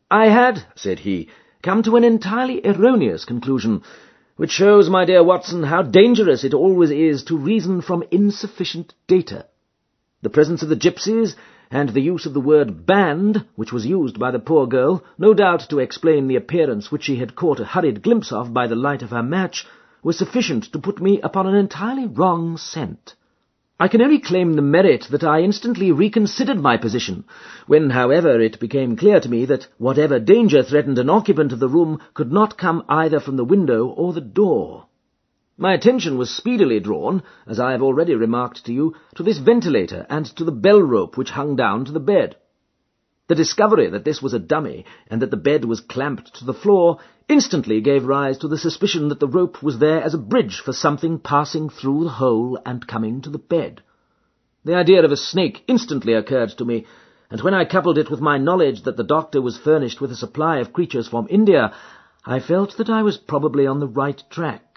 "I had," said he, "come to an entirely erroneous conclusion, which shows, my dear Watson, how dangerous it always is to reason from insufficient data. The presence of the gipsies, and the use of the word band, which was used by the poor girl, no doubt to explain the appearance which she had caught a hurried glimpse of by the light of her match, was sufficient to put me upon an entirely wrong scent. I can only claim the merit that I instantly reconsidered my position, when, however, it became clear to me that whatever danger threatened an occupant of the room could not come either from the window or the door. My attention was speedily drawn, as I have already remarked to you, to this ventilator and to the bell rope which hung down to the bed. The discovery that this was a dummy, and that the bed was clamped to the floor, instantly gave rise to the suspicion that the rope was there as a bridge for something passing through the hole and coming to the bed. The idea of a snake instantly occurred to me, and when I coupled it with my knowledge that the doctor was furnished with a supply of creatures from India, I felt that I was probably on the right track.